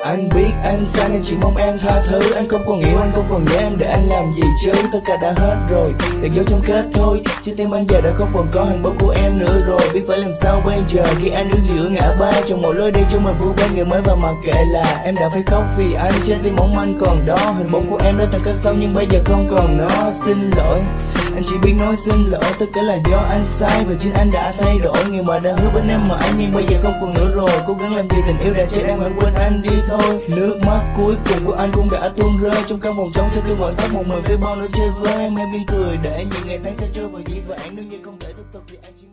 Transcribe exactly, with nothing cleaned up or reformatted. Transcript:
Anh biết anh sai nên chỉ mong em tha thứ. Anh không còn yêu, anh không còn nhớ em, để anh làm gì chứ. Tất cả đã hết rồi, được dấu trong kết thôi. Trái tim anh giờ đã không còn có hình bóng của em nữa rồi. Biết phải làm sao bây giờ khi anh đứng giữa ngã ba, trong một lối đi cho mình vui bên người mới. Và mặc kệ là em đã phải khóc vì anh, trên tim mong manh còn đó. Hình bóng của em đã từng cất sâu nhưng bây giờ không còn nó. Xin lỗi, anh chỉ biết nói xin lỗi. Tất cả là do anh sai và chính anh đã thay đổi. Người mà đã hứa bên em mà anh nhưng bây giờ không còn nữa rồi. Cố gắng làm gì tình yêu đã chết em, hãy quên anh đi thôi. Nước mắt cuối cùng của anh cũng đã tuôn rơi trong căn phòng trống. Cho tôi gọi tóc một mình với bao nỗi chơi vơi. Em em yên cười để những ngày tháng sẽ trôi vào dĩ vãng. Nếu như không thể tiếp tục thì anh chỉ